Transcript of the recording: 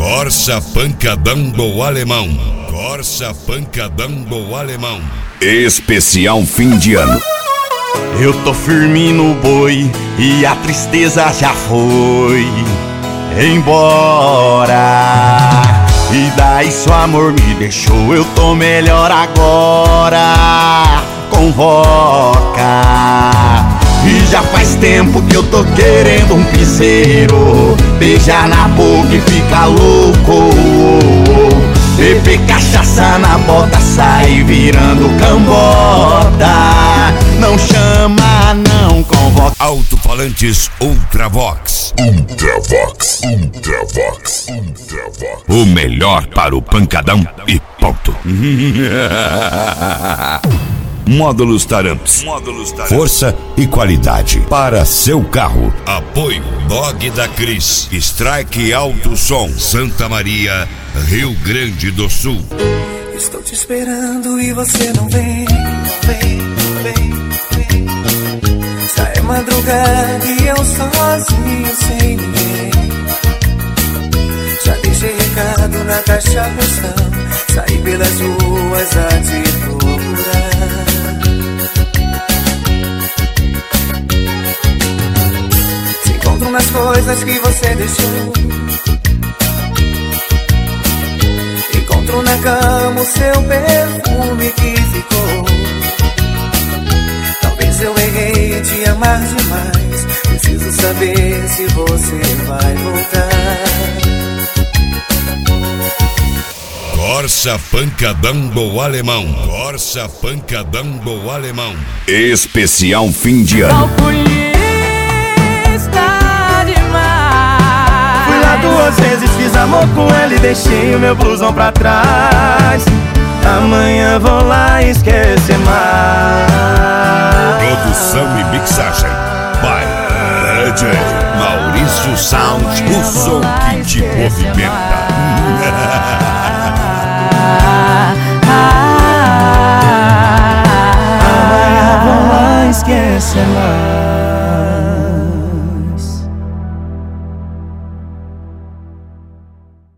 Corsa Pancadão do Alemão. Corsa Pancadão do Alemão. Especial fim de ano. Eu tô firme no boi e a tristeza já foi embora. E daí seu amor me deixou, eu tô melhor agora. Convoca. E já faz tempo que eu tô querendo um piseiro, beijar na boca e ficar louco, beber cachaça na bota, sair virando cambota. Não chama, não convoca. Alto-falantes Ultravox. Ultravox, Ultravox, Ultravox. O melhor para o pancadão e ponto. Módulos Taramps. Força e qualidade para seu carro. Apoio Dog da Cris. Strike Alto Som. Santa Maria, Rio Grande do Sul. Estou te esperando e você não vem, não vem, não vem, não vem. Já é madrugada e eu sozinho sem ninguém. Já deixei recado na caixa postal, saí pelas ruas a te procurar. Se encontro nas coisas que você deixou, encontro na cama o seu perfume que ficou. Talvez eu errei em te amar demais, preciso saber se você vai voltar. Corsa Pancadão do Alemão. Corsa Pancadão do Alemão. Especial fim de ano. Calculista demais. Fui lá 2 vezes, fiz amor com ela e deixei o meu blusão pra trás. Amanhã vou lá esquecer mais. Produção e mixagem by DJ Maurício Sound, o som que te movimenta. Amanhã vou lá esquecer mais.